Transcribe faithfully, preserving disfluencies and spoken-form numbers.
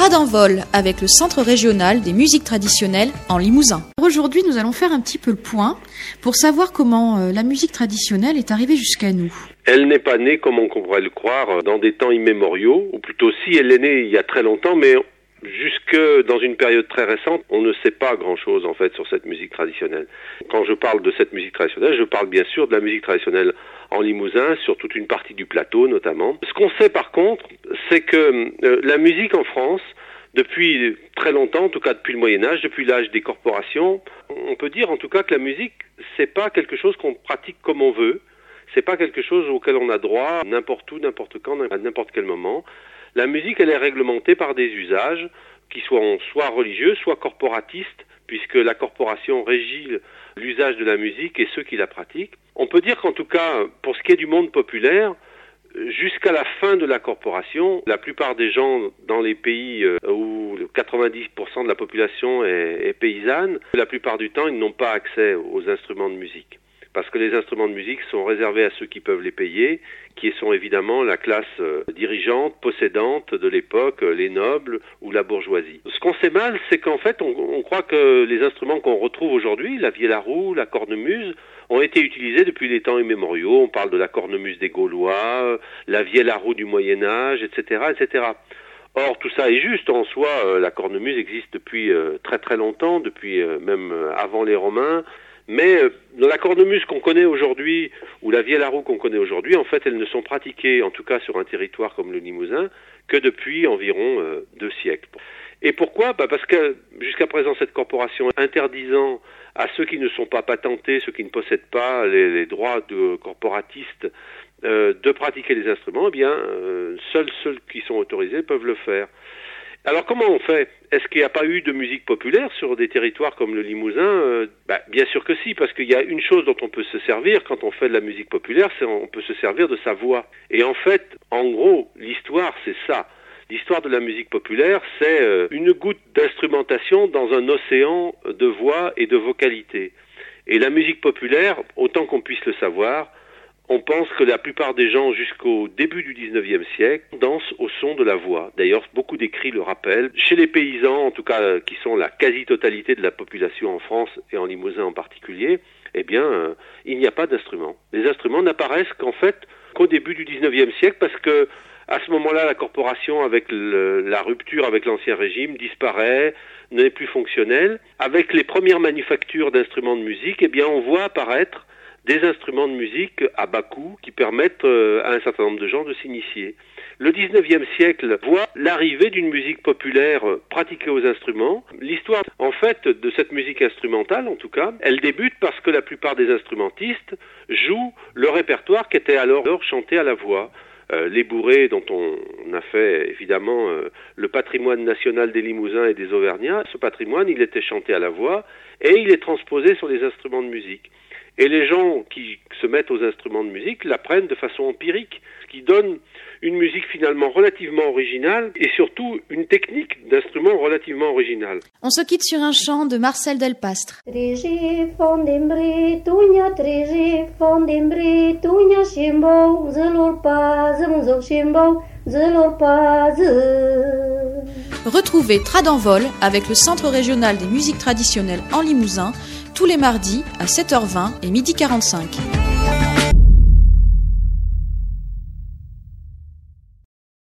Tradenvol avec le Centre régional des musiques traditionnelles en Limousin. Aujourd'hui, nous allons faire un petit peu le point pour savoir comment euh, la musique traditionnelle est arrivée jusqu'à nous. Elle n'est pas née, comme on pourrait le croire, dans des temps immémoriaux, ou plutôt si elle est née il y a très longtemps, mais jusque dans une période très récente, on ne sait pas grand-chose en fait sur cette musique traditionnelle. Quand je parle de cette musique traditionnelle, je parle bien sûr de la musique traditionnelle en Limousin, sur toute une partie du plateau notamment. Ce qu'on sait par contre, c'est que euh, la musique en France, depuis très longtemps, en tout cas depuis le Moyen-Âge, depuis l'âge des corporations, on peut dire en tout cas que la musique, c'est pas quelque chose qu'on pratique comme on veut, c'est pas quelque chose auquel on a droit n'importe où, n'importe quand, à n'importe quel moment. La musique, elle est réglementée par des usages qui sont soit religieux, soit corporatistes, puisque la corporation régit l'usage de la musique et ceux qui la pratiquent. On peut dire qu'en tout cas, pour ce qui est du monde populaire, jusqu'à la fin de la corporation, la plupart des gens dans les pays où quatre-vingt-dix pour cent de la population est, est paysanne, la plupart du temps, ils n'ont pas accès aux instruments de musique. Parce que les instruments de musique sont réservés à ceux qui peuvent les payer, qui sont évidemment la classe dirigeante, possédante de l'époque, les nobles ou la bourgeoisie. Ce qu'on sait mal, c'est qu'en fait, on, on croit que les instruments qu'on retrouve aujourd'hui, la vielle à roue, la cornemuse, ont été utilisés depuis les temps immémoriaux. On parle de la cornemuse des Gaulois, la vielle à roue du Moyen-Âge, et cetera, et cetera. Or, tout ça est juste en soi. La cornemuse existe depuis très très longtemps, depuis même avant les Romains. Mais dans la cornemuse qu'on connaît aujourd'hui, ou la vielle à roue qu'on connaît aujourd'hui, en fait, elles ne sont pratiquées, en tout cas sur un territoire comme le Limousin, que depuis environ euh, deux siècles. Et pourquoi ? Bah parce que jusqu'à présent, cette corporation interdisant à ceux qui ne sont pas patentés, ceux qui ne possèdent pas les, les droits de corporatistes, euh, de pratiquer les instruments, eh bien, euh, seuls ceux qui sont autorisés peuvent le faire. Alors comment on fait ? Est-ce qu'il n'y a pas eu de musique populaire sur des territoires comme le Limousin ? euh, bah, Bien sûr que si, parce qu'il y a une chose dont on peut se servir quand on fait de la musique populaire, c'est qu'on peut se servir de sa voix. Et en fait, en gros, l'histoire, c'est ça. L'histoire de la musique populaire, c'est euh, une goutte d'instrumentation dans un océan de voix et de vocalité. Et la musique populaire, autant qu'on puisse le savoir, on pense que la plupart des gens, jusqu'au début du dix-neuvième siècle, dansent au son de la voix. D'ailleurs, beaucoup d'écrits le rappellent. Chez les paysans, en tout cas, qui sont la quasi-totalité de la population en France et en Limousin en particulier, eh bien, euh, il n'y a pas d'instruments. Les instruments n'apparaissent qu'en fait qu'au début du dix-neuvième siècle, parce que à ce moment-là, la corporation, avec le, la rupture avec l'Ancien Régime, disparaît, n'est plus fonctionnelle. Avec les premières manufactures d'instruments de musique, eh bien, on voit apparaître des instruments de musique à bas coût qui permettent euh, à un certain nombre de gens de s'initier. Le dix-neuvième siècle voit l'arrivée d'une musique populaire euh, pratiquée aux instruments. L'histoire, en fait, de cette musique instrumentale, en tout cas, elle débute parce que la plupart des instrumentistes jouent le répertoire qui était alors chanté à la voix. Euh, les bourrées, dont on, on a fait évidemment euh, le patrimoine national des Limousins et des Auvergnats, ce patrimoine, il était chanté à la voix et il est transposé sur les instruments de musique. Et les gens qui se mettent aux instruments de musique l'apprennent de façon empirique, ce qui donne une musique finalement relativement originale et surtout une technique d'instrument relativement originale. On se quitte sur un chant de Marcel Delpastre. Retrouvez Tradenvol avec le Centre régional des musiques traditionnelles en Limousin tous les mardis à sept heures vingt et midi quarante-cinq.